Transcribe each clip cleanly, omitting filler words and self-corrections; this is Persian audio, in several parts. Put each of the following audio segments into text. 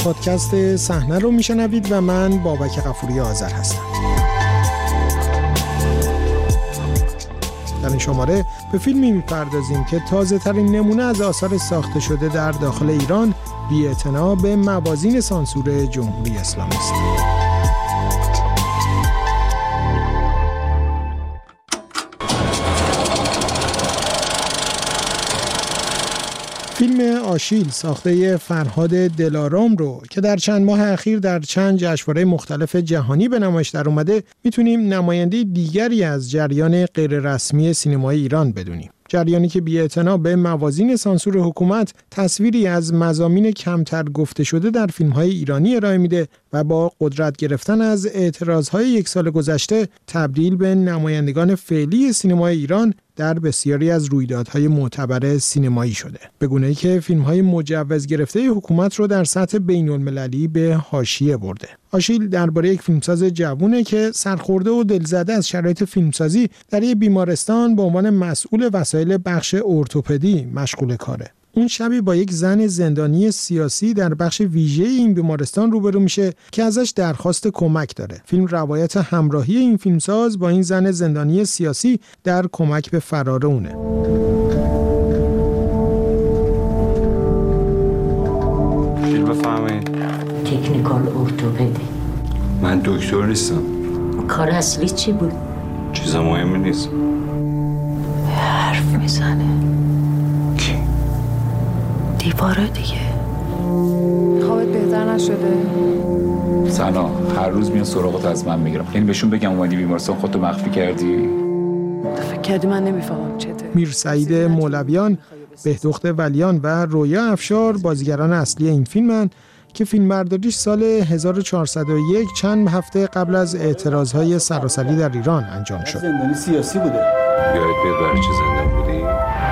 پادکست صحنه رو میشنوید و من بابک غفوری آذر هستم. در این شماره به فیلمی میپردازیم که تازه ترین نمونه از آثار ساخته شده در داخل ایران بی‌اعتنا به موازین سانسور جمهوری اسلامی است. فیلم آشیل ساخته فرهاد دلارام رو که در چند ماه اخیر در چند جشنواره مختلف جهانی به نمایش در اومده میتونیم نماینده دیگری از جریان غیررسمی سینمای ایران بدونیم. جریانی که بی‌اعتنا به موازین سانسور حکومت تصویری از مضامین کمتر گفته شده در فیلم‌های ایرانی ارائه میده و با قدرت گرفتن از اعتراضهای یک سال گذشته تبدیل به نمایندگان فعلی سینمای ایران در بسیاری از رویدادهای معتبر سینمایی شده. به گونه‌ای که فیلم‌های مجوز گرفته حکومت رو در سطح بین‌المللی به حاشیه برده. آشیل درباره یک فیلمساز جوونه که سرخورده و دلزده از شرایط فیلمسازی در یک بیمارستان به عنوان مسئول وسایل بخش ارتوپدی مشغول کاره. اون شبی با یک زن زندانی سیاسی در بخش ویژه این بیمارستان روبرو میشه که ازش درخواست کمک داره. فیلم روایت همراهی این فیلمساز با این زن زندانی سیاسی در کمک به فرار اونه. شیر بفهمید تکنیکال ارتوپدی. من دکتر نیستم. کار اصلی چی بود؟ چیز مهمی نیست. حرف میزنه. کی؟ دیواره دیگه. خوابت بهتر نشده؟ سلام، هر روز میان سراغت از من میگیرم. یعنی بهشون بگم اومدی بیمارستان خودتو مخفی کردی؟ فکر کردی من نمیفهمم چته؟ میرسعید مولویان، بهدخت ولیان و رویا افشار بازیگران اصلی این فیلمن که فیلمبرداریش سال 1401 چند هفته قبل از اعتراضهای سراسری در ایران انجام شد. زندانی سیاسی بوده. یادت بیاد برای چه زندان بودی؟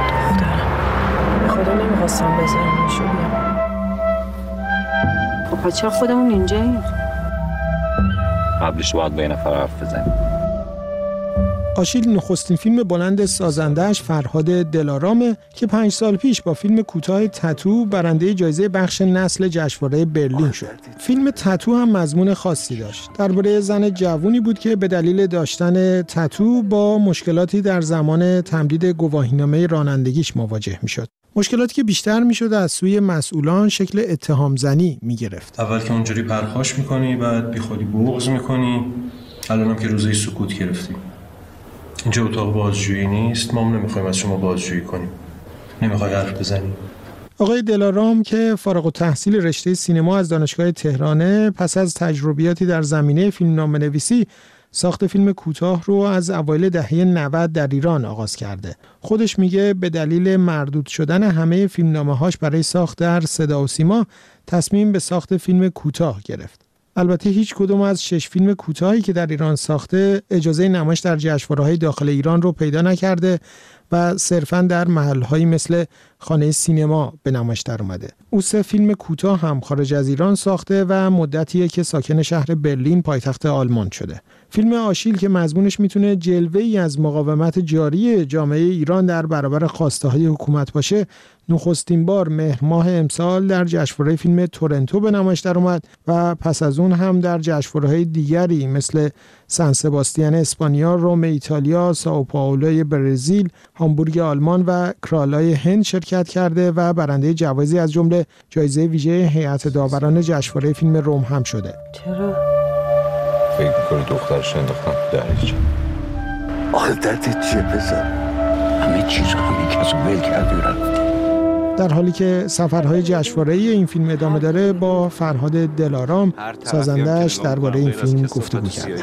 خدا نمیخواستم بذارمشو بیام. خب چرا خودمون اینجاییم؟ قبلش باید با یه نفر حرف بزنیم. آشیل نخستین فیلم بلند سازنده‌اش فرهاد دلارامه که 5 سال پیش با فیلم کوتاه تتو برنده جایزه بخش نسل جشنواره برلین شد. فیلم تتو هم مضمون خاصی داشت. درباره زن جوونی بود که به دلیل داشتن تتو با مشکلاتی در زمان تمدید گواهینامه رانندگیش مواجه میشد. مشکلاتی که بیشتر میشد از سوی مسئولان شکل اتهام زنی میگرفت. اول که اونجوری پرخاش میکنی، بعد بیخودی بغض میکنی، الانم که روزه سکوت گرفتی. اینجا اتاق بازجویی نیست، ما هم نمیخوایم از شما بازجویی کنیم. نمیخوای حرف بزنی؟ آقای دلارام که فارغ التحصیل رشته سینما از دانشگاه تهرانه، پس از تجربیاتی در زمینه فیلمنامه‌نویسی ساخت فیلم کوتاه رو از اوایل دهه 90 در ایران آغاز کرده. خودش میگه به دلیل مردود شدن همه فیلمنامه‌هاش برای ساخت در صدا و سیما تصمیم به ساخت فیلم کوتاه گرفت. البته هیچ کدوم از 6 فیلم کوتاهی که در ایران ساخته اجازه نمایش در جشنواره‌های داخل ایران رو پیدا نکرده و صرفاً در محل‌هایی مثل خانه سینما به نمایش در اومده. او 3 فیلم کوتاه هم خارج از ایران ساخته و مدتیه که ساکن شهر برلین پایتخت آلمان شده. فیلم آشیل که مضمونش میتونه جلوه‌ای از مقاومت جاری جامعه ایران در برابر خواسته‌های حکومت باشه، نخستین بار مهر ماه امسال در جشنواره فیلم تورنتو به نمایش در اومد و پس از اون هم در جشنواره‌های دیگری مثل سن سباستیان اسپانیا، روم ایتالیا، سائو پائولو برزیل، هامبورگ آلمان و کرالای هند شرکت کرده و برنده جوایزی از جمله جایزه ویژه هیئت داوران جشنواره فیلم روم هم شده. چرا؟ فکر می‌کنی دخترش انداختن درش؟ آخه دردت چیه پسر؟ همه چیز همین کسو ول کردی و رفتی. در حالی که سفرهای جشنواره‌ای این فیلم ادامه داره، با فرهاد دلارام سازنده‌اش درباره این فیلم گفتگو کرده.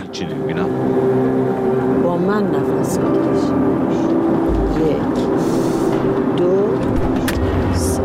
با من نفس بکش. 1 2 3.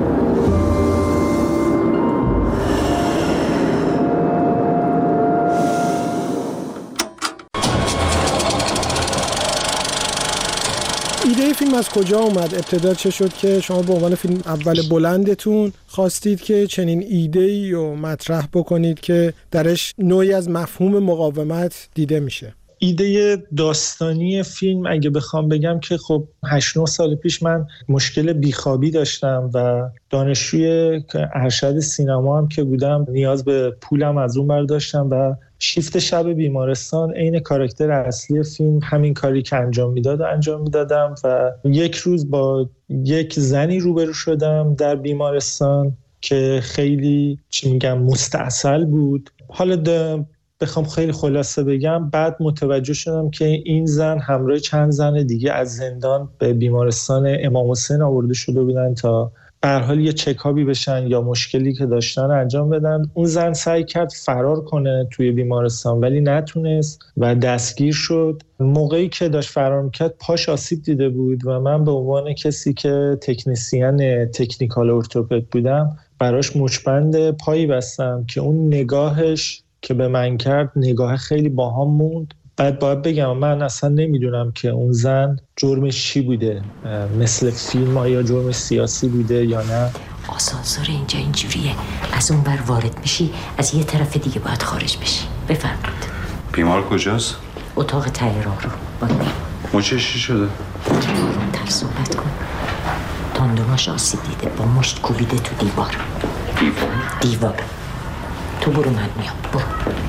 ایده فیلم از کجا اومد؟ ابتدا چه شد که شما به عنوان فیلم اول بلندتون خواستید که چنین ایده‌ای رو مطرح بکنید که درش نوعی از مفهوم مقاومت دیده میشه؟ ایده داستانی فیلم اگه بخوام بگم که خب 8-9 سال پیش من مشکل بیخوابی داشتم و دانشجوی ارشد سینما هم که بودم نیاز به پولم از اون برداشتم و شیفت شب بیمارستان عین کاراکتر اصلی فیلم همین کاری که انجام میدادم و یک روز با یک زنی روبرو شدم در بیمارستان که خیلی مستعسل بود. حالا بخوام خیلی خلاصه بگم، بعد متوجه شدم که این زن همراه چند زن دیگه از زندان به بیمارستان امام حسین آورده شده بودن تا به هر حال یه چکابی بشن یا مشکلی که داشتن انجام بدن. اون زن سعی کرد فرار کنه توی بیمارستان ولی نتونست و دستگیر شد. موقعی که داشت فرار میکرد پاش آسیب دیده بود و من به عنوان کسی که تکنیکال ارتوپد بودم براش مچبند پایی بستم که اون نگاهش که به من کرد نگاه خیلی باهام موند. بعد باید بگم من اصلا نمیدونم که اون زن جرمش چی بوده، مثل فیلم آیا جرمش سیاسی بوده یا نه. آسانسور اینجا اینجوریه، از اون بر وارد میشی از یه طرف دیگه باید خارج بشی. بفرمایید. بیمار کجاست؟ اتاق ته راه رو باید بریم. مچش چی شده؟ آروم‌تر صحبت کن. تاندوناش آسیب دیده، با مشت کوبیده تو دیوار. تو برو، من میام. برو.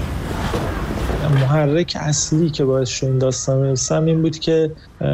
محرک اصلی که باعث شد این داستان بنویسم این بود که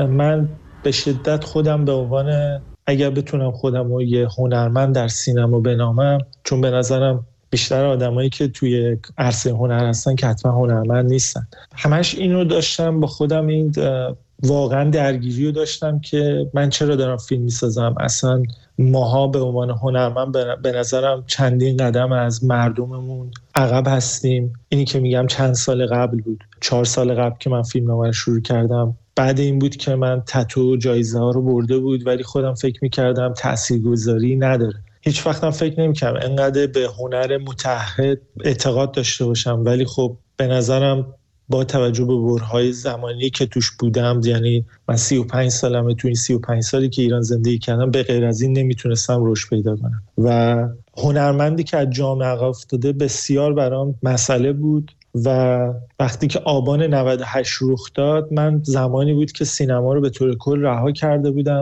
من به شدت خودم به عنوان اگر بتونم خودم رو یه هنرمند در سینما بنامم، چون به نظرم بیشتر آدمایی که توی عرصه هنر هستن که حتما هنرمند نیستن، همش اینو داشتم با خودم، این واقعا درگیری رو داشتم که من چرا دارم فیلم میسازم. اصلا ماها به عنوان هنرمند به نظرم چندین قدم از مردممون عقب هستیم. اینی که میگم چند سال قبل بود، 4 سال قبل که من فیلمنامه رو شروع کردم، بعد این بود که من تتو جایزه ها رو برده بود ولی خودم فکر میکردم تاثیرگذاری نداره. هیچ وقتم فکر نمیکردم انقدر به هنر متحد اعتقاد داشته باشم، ولی خب به نظرم با توجه به برههای زمانی که توش بودم، یعنی من 35 سالمه، تو این 35 سالی که ایران زندگی کردم به غیر از این نمیتونستم رشد پیدا کنم و هنرمندی که از جامعه عقب افتاده بسیار برام مسئله بود. و وقتی که آبان 98 رخ داد، من زمانی بود که سینما رو به طور کل رها کرده بودم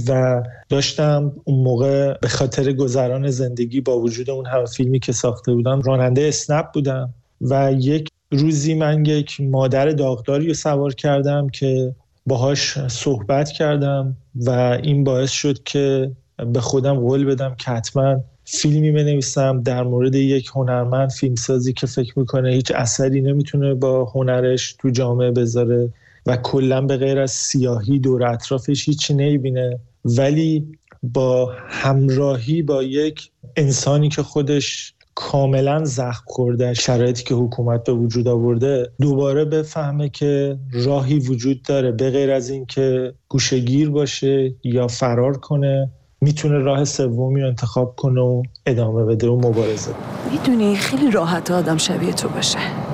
و داشتم اون موقع به خاطر گذران زندگی با وجود اون همه فیلمی که ساخته بودم راننده اسنپ بودم و یک روزی من یک مادر داغداری رو سوار کردم که باهاش صحبت کردم و این باعث شد که به خودم قول بدم که حتما فیلمی بنویسم در مورد یک هنرمند، فیلمسازی که فکر میکنه هیچ اثری نمیتونه با هنرش تو جامعه بذاره و کلا به غیر از سیاهی دور اطرافش هیچی نمیبینه، ولی با همراهی با یک انسانی که خودش کاملا زخم خورده شرایطی که حکومت به وجود آورده، دوباره بفهمه که راهی وجود داره به غیر از این که گوشه‌گیر باشه یا فرار کنه، میتونه راه سومی رو انتخاب کنه و ادامه بده و مبارزه. میدونی خیلی راحت آدم شبیه تو باشه،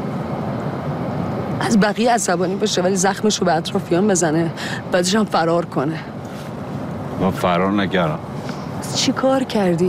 از بقیه عصبانی باشه ولی زخمش رو به اطرافیان بزنه، بعدش هم فرار کنه. من فرار نکردم. چی کار کردی؟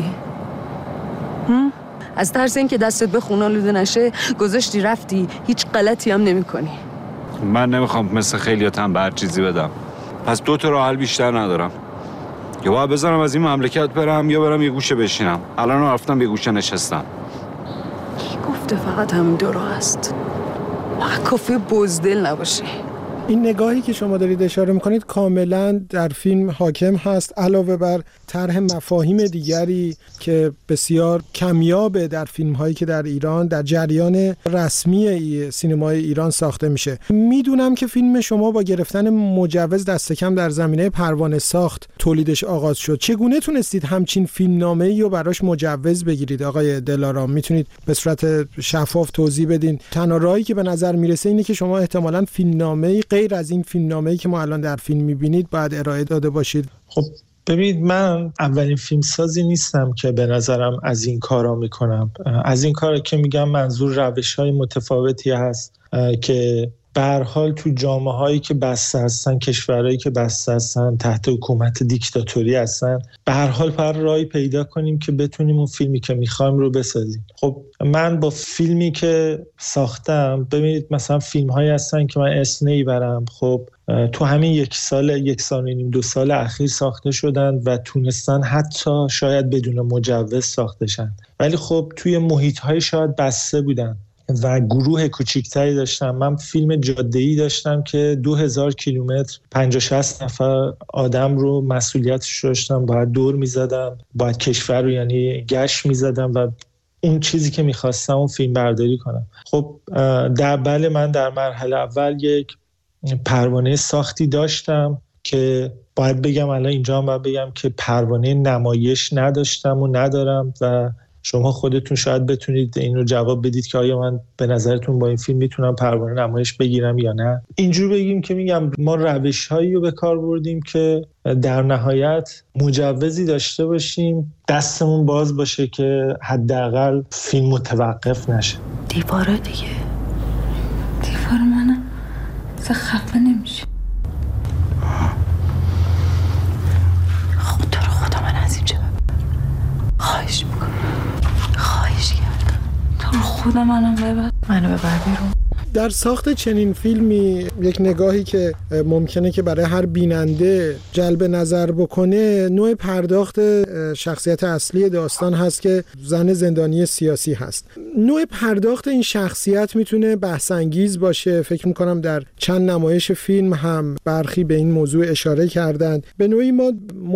از ترس این که دستت به خون آلوده نشه گذاشتی رفتی، هیچ غلطی هم نمی کنی. من نمیخوام مثل خیلیاتم به هر چیزی بدم، پس 2 تا راه حل بیشتر ندارم. یا باید بذارم از این مملکت برم یا برم یه گوشه بشینم. الان رفتم یه گوشه نشستم. کی گفته فقط همین 2 راه است؟ فقط کافیه بزدل نباشی. این نگاهی که شما دارید اشاره میکنید کاملا در فیلم حاکم هست، علاوه بر طرح مفاهیم دیگری که بسیار کمیابه در فیلم هایی که در ایران در جریان رسمی سینمای ایران ساخته میشه. میدونم که فیلم شما با گرفتن مجوز دست کم در زمینه پروانه ساخت تولیدش آغاز شد. چگونه تونستید همچین فیلمنامه‌ای رو براش مجوز بگیرید آقای دلارام؟ میتونید به صورت شفاف توضیح بدین؟ تنها راهی که به نظر میرسه اینه که شما احتمالاً فیلمنامه‌ای غیر از این فیلمنامه‌ای که ما الان در فیلم میبینید باید ارائه داده باشید. خب ببینید، من اولین فیلمسازی نیستم که به نظرم از این کارا میکنم. از این کارا که میگم منظور روش‌های متفاوتی هست که به هر حال تو جامعه‌هایی که بسته هستن، کشورهایی که بسته هستن، تحت حکومت دیکتاتوری هستن، به هر حال باید راهی پیدا کنیم که بتونیم اون فیلمی که میخوایم رو بسازیم. خب من با فیلمی که ساختم، ببینید مثلا فیلم‌هایی هستن که من اسم نمیبرم، خب تو همین یک سال و نیم 2 سال اخیر ساخته شدن و تونستن حتی شاید بدون مجوز ساخته شن، ولی خب توی محیط‌های شاید بسته بودن و گروه کوچیکتری داشتم. من فیلم جاده‌ای داشتم که 2000 کیلومتر 50-60 نفر آدم رو مسئولیتش داشتم، باید دور میزدم، باید کشور رو یعنی گشت میزدم و اون چیزی که میخواستم اون فیلم برداری کنم. خب من در مرحله اول یک پروانه ساختی داشتم که باید بگم الان اینجا هم باید بگم که پروانه نمایش نداشتم و ندارم و شما خودتون شاید بتونید این رو جواب بدید که آیا من به نظرتون با این فیلم میتونم پروانه نمایش بگیرم یا نه. اینجور بگیم که میگم ما روش‌هایی رو به کار بردیم که در نهایت مجوزی داشته باشیم، دستمون باز باشه که حداقل فیلم متوقف نشه. دیواره دیگه، دیوار منم خفه نمیشه. خدا من از اینجا خواهش میکنم، خواهش کردم تو رو خدا منو ببر بیرون. در ساخت چنین فیلمی یک نگاهی که ممکنه که برای هر بیننده جلب نظر بکنه، نوع پرداخت شخصیت اصلی داستان هست که زن زندانی سیاسی هست. نوع پرداخت این شخصیت میتونه بحث انگیز باشه. فکر میکنم در چند نمایش فیلم هم برخی به این موضوع اشاره کردند. به نوعی ما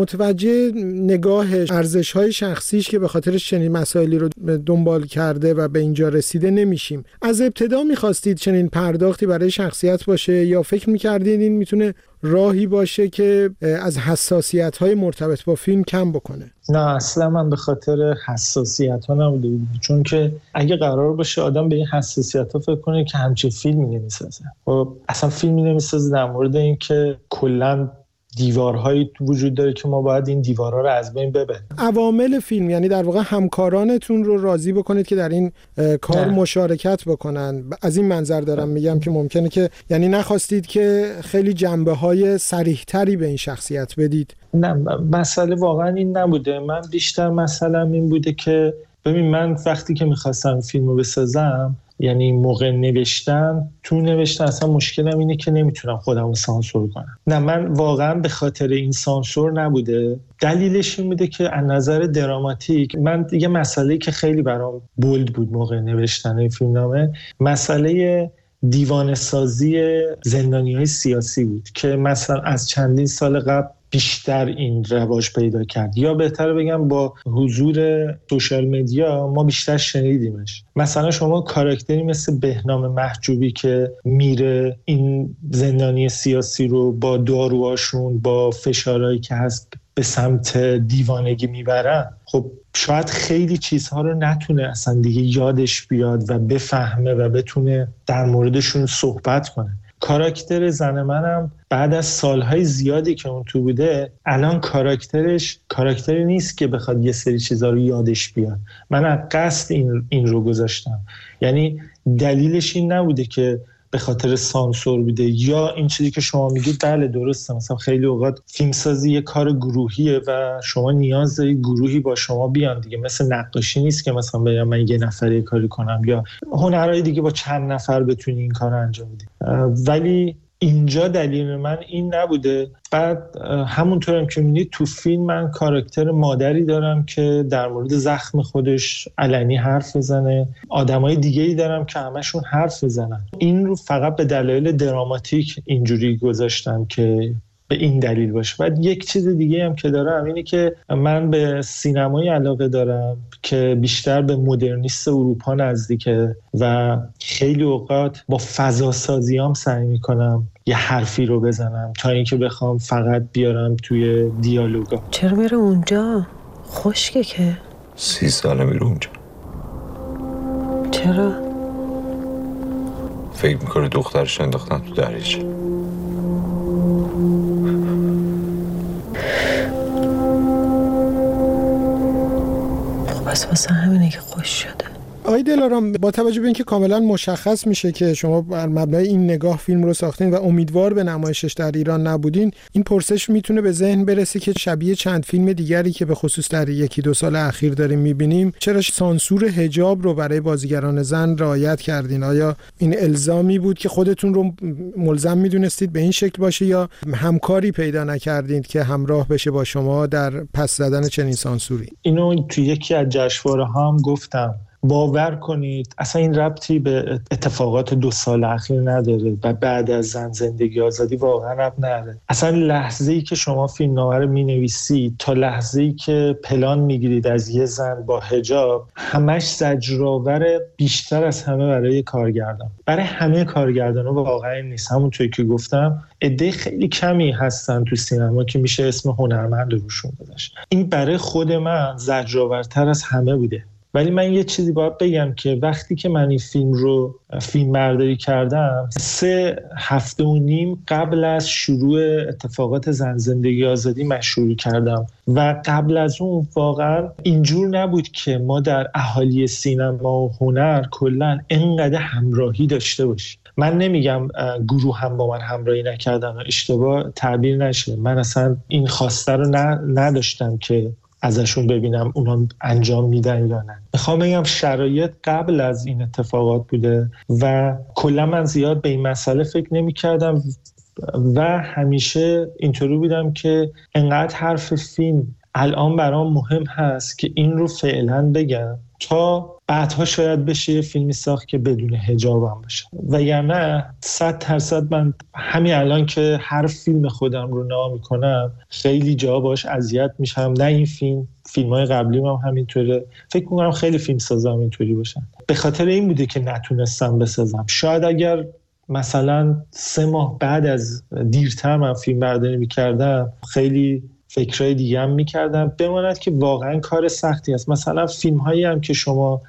متوجه نگاهش، ارزش‌های شخصیش که به خاطرش چنین مسائلی رو دنبال کرده و به اینجا رسیده نمیشیم. از ابتدا میخواستید چنین پرداختی برای شخصیت باشه یا فکر میکردین این میتونه راهی باشه که از حساسیت‌های مرتبط با فیلم کم بکنه؟ نه اصلا من به خاطر حساسیت‌ها نبوده، چون که اگه قرار باشه آدم به این حساسیت‌ها فکر کنه که همچین فیلمی نمیسازه. خب اصلا فیلمی نمیسازه در مورد این که کلاً دیوارهایی وجود داره که ما باید این دیوارها رو از بین ببریم. عوامل فیلم یعنی در واقع همکارانتون رو راضی بکنید که در این کار مشارکت بکنن. از این منظر دارم میگم که ممکنه که یعنی نخواستید که خیلی جنبه‌های صریح‌تری به این شخصیت بدید. نه مسئله واقعا این نبوده. من بیشتر مسئله این بوده که ببین من وقتی که می‌خواستم فیلمو بسازم، یعنی موقع نوشتن اصلا مشکلم اینه که نمیتونم خودم رو سانسور کنم. نه من واقعا به خاطر این سانسور نبوده. دلیلش این بوده که از نظر دراماتیک من یه مسئله‌ای که خیلی برام بولد بود موقع نوشتن این فیلمنامه، مسئله دیوانه سازی زندانی‌های سیاسی بود که مثلا از چندین سال قبل بیشتر این رواج پیدا کرد، یا بهتر بگم با حضور سوشال مدیا ما بیشتر شنیدیمش. مثلا شما کاراکتری مثل بهنام محجوبی که میره این زندانی سیاسی رو با داروهاشون، با فشارهایی که هست به سمت دیوانگی میبرن، خب شاید خیلی چیزها رو نتونه اصلا دیگه یادش بیاد و بفهمه و بتونه در موردشون صحبت کنه. کاراکتر زن منم بعد از سالهای زیادی که اون تو بوده، الان کاراکتری نیست که بخواد یه سری چیزا رو یادش بیاد. من از قصد این رو گذاشتم. یعنی دلیلش این نبوده که به خاطر سانسور بوده یا این چیزی که شما میگید. بله درسته، مثلا خیلی اوقات فیلمسازی یه کار گروهیه و شما نیاز داری گروهی با شما بیان دیگه. مثل نقاشی نیست که مثلا بگم من یه نفره کاری کنم، یا هنرهای دیگه با چند نفر بتونی این کار انجام بدی. ولی اینجا دلیل من این نبوده. بعد همونطور هم که می‌بینید تو فیلم من کاراکتر مادری دارم که در مورد زخم خودش علنی حرف بزنه، آدمای دیگه‌ای دارم که همشون حرف بزنن. این رو فقط به دلایل دراماتیک اینجوری گذاشتم که به این دلیل باشه. بعد یک چیز دیگه هم که دارم اینه که من به سینمایی علاقه دارم که بیشتر به مدرنیست اروپا نزدیکه و خیلی اوقات با فضاسازیام سعی میکنم یه حرفی رو بزنم تا اینکه بخوام فقط بیارم توی دیالوگا. چرا میره اونجا؟ خشکه که 30 ساله میره اونجا. چرا؟ فکر میکنه دخترش انداختن تو دریاچه. خب بس واسه همینه که خوش شده. آقای دلارام، با توجه به اینکه کاملا مشخص میشه که شما بر مبنای این نگاه فیلم رو ساختین و امیدوار به نمایشش در ایران نبودین، این پرسش میتونه به ذهن برسه که شبیه چند فیلم دیگری که به خصوص در 1-2 سال اخیر داریم میبینیم، چرا سانسور حجاب رو برای بازیگران زن رعایت کردین؟ آیا این الزامی بود که خودتون رو ملزم میدونستید به این شکل باشه یا همکاری پیدا نکردید که همراه بشه با شما در پس زدن چنین سانسوری؟ اینو توی یکی از جشنواره‌ها هم گفتم. باور کنید اصلا این ربطی به اتفاقات 2 سال اخیر نداره و بعد از زن زندگی آزادی واقعا ربط نداره. اصلا لحظه‌ای که شما فیلمنامه رو می‌نویسید تا لحظه‌ای که پلان می‌گیرید از یه زن با حجاب، همش زجرآور بیشتر از همه برای کارگردان. برای همه کارگردانا واقعا نیست. همونطوری که گفتم عده خیلی کمی هستن تو سینما که میشه اسم هنرمند روشون گذاشت. این برای خود من زجرآورتر از همه بوده. ولی من یه چیزی باید بگم که وقتی که من این فیلم رو فیلم برداری کردم 3 هفته و نیم قبل از شروع اتفاقات زن زندگی آزادی من شروع کردم و قبل از اون واقعا اینجور نبود که ما در اهالی سینما و هنر کلا اینقدر همراهی داشته باشیم. من نمیگم گروه هم با من همراهی نکردن و اشتباه تعبیر نشه، من اصلا این خواسته رو نداشتم که ازشون ببینم اونا انجام میدن یا نه. میخوام بگم شرایط قبل از این اتفاقات بوده و کلا من زیاد به این مسئله فکر نمی کردم و همیشه اینطوری بودم که انقدر حرف فیلم الان برام مهم هست که این رو فعلا بگم تا بعدها شاید بشه یه فیلمی ساخت که بدون حجاب هم باشه. و یا نه 100% من همین الان که هر فیلم خودم رو نگاه میکنم خیلی جا باش اذیت میشم. نه این فیلم‌های قبلی هم همینطوره. فکر میکنم خیلی فیلم سازا هم اینطوری باشن. به خاطر این بوده که نتونستم بسازم. شاید اگر مثلا 3 ماه بعد از دیرتر من فیلم برداری میکردم خیلی فکرهای دیگه هم میکردم. بماند که واقعا کار سختی است. مثلا فیلم هایی هم که شما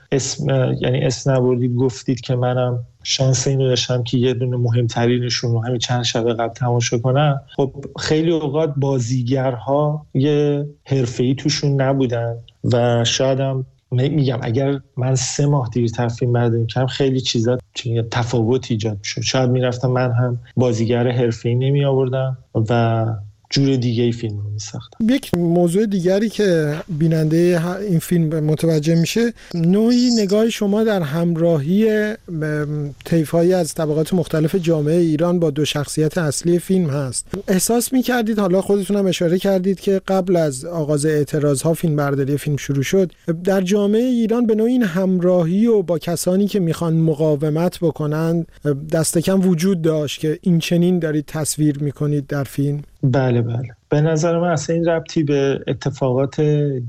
اسم نبردید گفتید که منم شانس اینو داشتم که یه دونه مهمترینشون رو همین چند شب قبل تماشا کنم. خب خیلی اوقات بازیگرها یه حرفه‌ای توشون نبودن و شاید هم میگم اگر من 3 ماه دیرتر فیلم برداری کردم خیلی چیزا تفاوت ایجاد میشد. شاید میرفتم من هم بازیگر حرفه‌ای نمی آوردم و جور دیگه ای فیلم رو می‌ساختم. یک موضوع دیگری که بیننده این فیلم متوجه میشه نوعی نگاه شما در همراهی طیف‌هایی از طبقات مختلف جامعه ایران با 2 شخصیت اصلی فیلم هست. احساس می‌کردید، حالا خودتون هم اشاره کردید که قبل از آغاز اعتراض‌ها فیلم برداری فیلم شروع شد، در جامعه ایران به نوعی این همراهی و با کسانی که میخوان مقاومت بکنن دست کم وجود داشت که این چنین دارید تصویر می‌کنید در فیلم؟ بله. به نظر من اصلا این ربطی به اتفاقات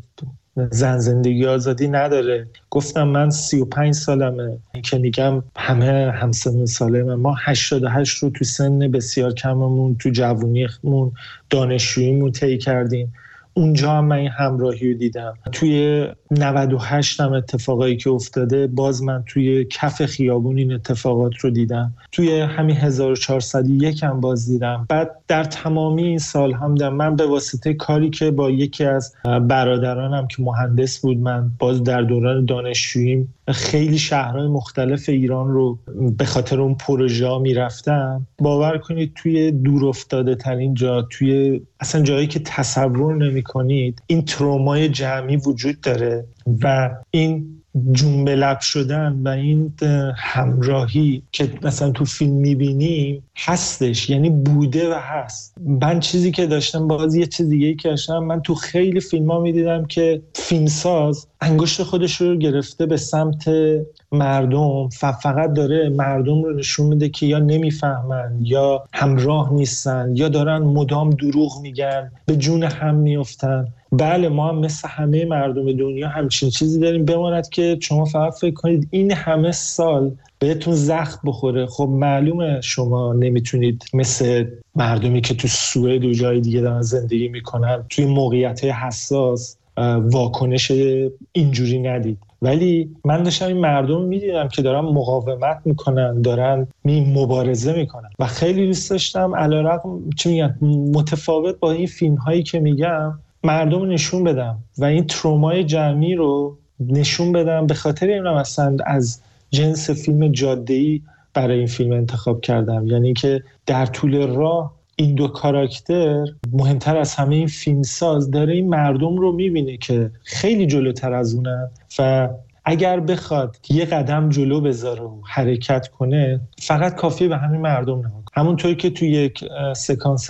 زن زندگی آزادی نداره. گفتم من 35 سالمه که میگم همه همسن ساله ما 88 رو تو سن بسیار کممون تو جوونیمون دانشجوییمون طی کردیم. اونجا هم من این همراهی رو دیدم. توی 98 هم اتفاقایی که افتاده باز من توی کف خیابون این اتفاقات رو دیدم. توی همین 1401 هم باز دیدم. بعد در تمامی این سال هم دیدم. من به واسطه کاری که با یکی از برادرانم که مهندس بود، من باز در دوران دانشجوییم خیلی شهرهای مختلف ایران رو به خاطر اون پروژه ها میرفتم. باور کنید توی دور افتاده ترین جا، توی اصلا جایی که تصور نمی کنید این ترومای جمعی وجود داره و این جنبه لب شدن و این همراهی که مثلا تو فیلم میبینیم هستش، یعنی بوده و هست. من چیزی که داشتم باز یه چیز دیگه‌ای که داشتم، من تو خیلی فیلم‌ها میدیدم که فیلمساز انگشت خودش رو گرفته به سمت مردم، فقط داره مردم رو نشون میده که یا نمیفهمن یا همراه نیستن یا دارن مدام دروغ میگن، به جون هم میافتن. بله ما هم مثل همه مردم دنیا همچین چیزی داریم. بماند که شما فقط فکر کنید این همه سال بهتون زخم بخوره. خب معلومه شما نمیتونید مثل مردمی که تو سوئد و جای دیگه دارن زندگی میکنن توی موقعیت حساس واکنش اینجوری ندید. ولی من داشتم این مردم میدیدم که دارن مقاومت میکنن، دارن مبارزه میکنن و خیلی دوست داشتم علیرغم چی میگن متفاوت با این فیلم هایی که میگم مردم نشون بدم و این ترومای جمعی رو نشون بدم. به خاطر اینم اصلا از جنس فیلم جاده‌ای برای این فیلم انتخاب کردم، یعنی که در طول راه این دو کاراکتر، مهمتر از همه این فیلمساز، داره این مردم رو میبینه که خیلی جلوتر از اونن و اگر بخواد یه قدم جلو بذاره و حرکت کنه فقط کافیه به همین مردم نگاه کنه. همونطوری که توی یک سکانس